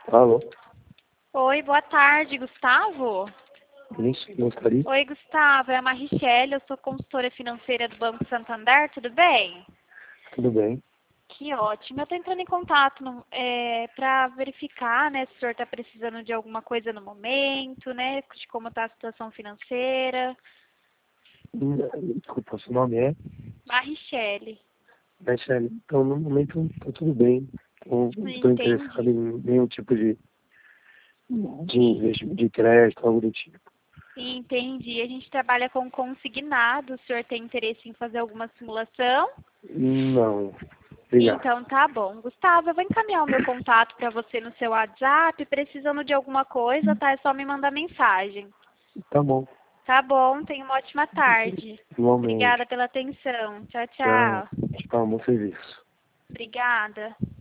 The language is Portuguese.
Alô? Oi, boa tarde, Gustavo. Isso, gostaria? Oi, Gustavo, é a Marichelli, eu sou consultora financeira do Banco Santander, tudo bem? Tudo bem? Que ótimo. Eu estou entrando em contato para verificar, né, se o senhor está precisando de alguma coisa no momento, né, de como está a situação financeira. Desculpa, seu nome é? Marichelli. Michele. Então, no momento, tá tudo bem. Não estou interessado Entendi. em nenhum tipo de crédito, algo do tipo. Entendi. A gente trabalha com consignado. O senhor tem interesse em fazer alguma simulação? Não. Obrigado. Então tá bom. Gustavo, eu vou encaminhar o meu contato para você no seu WhatsApp. Precisando de alguma coisa, tá? É só me mandar mensagem. Tá bom. Tá bom, tenha uma ótima tarde. Igualmente. Obrigada pela atenção. Tchau, Tchau. tchau. Tchau, bom serviço. Obrigada.